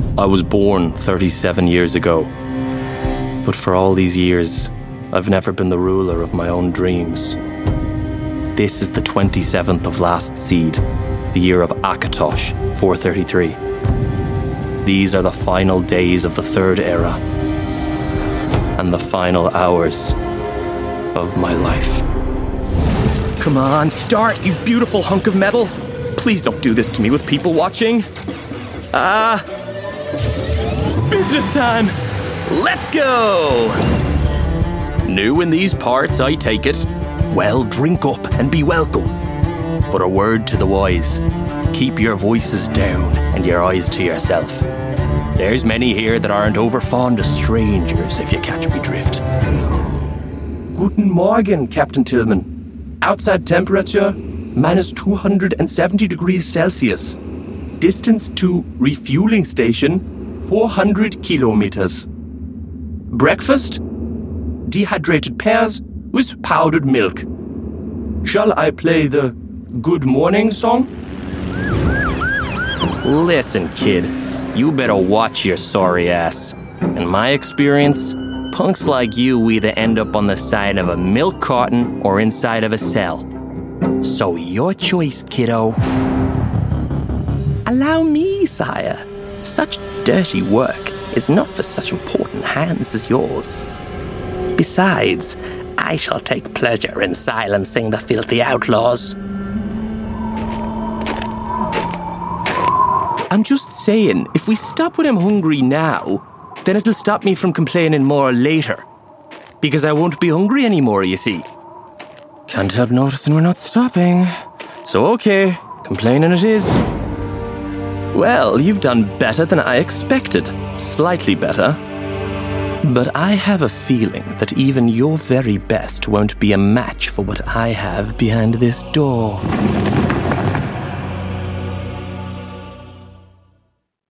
I was born 37 years ago. But for all these years, I've never been the ruler of my own dreams. This is the 27th of last seed, the year of Akatosh, 433. These are the final days of the Third Era, and the final hours of my life. Come on, start, you beautiful hunk of metal. Please don't do this to me with people watching. Business time. Let's go. New in these parts, I take it. Well, drink up and be welcome. But a word to the wise. Keep your voices down and your eyes to yourself. There's many here that aren't over fond of strangers, if you catch me drift. Guten Morgen, Captain Tillman. Outside temperature, minus 270 degrees Celsius. Distance to refueling station, 400 kilometers. Breakfast? Dehydrated pears with powdered milk. Shall I play the good morning song? Listen, kid. You better watch your sorry ass. In my experience, punks like you either end up on the side of a milk carton or inside of a cell. So your choice, kiddo. Allow me, sire. Such dirty work is not for such important hands as yours. Besides, I shall take pleasure in silencing the filthy outlaws. I'm just saying, if we stop when I'm hungry now, then it'll stop me from complaining more later. Because I won't be hungry anymore, you see. Can't help noticing we're not stopping. So okay, complaining it is. Well, you've done better than I expected. Slightly better. But I have a feeling that even your very best won't be a match for what I have behind this door.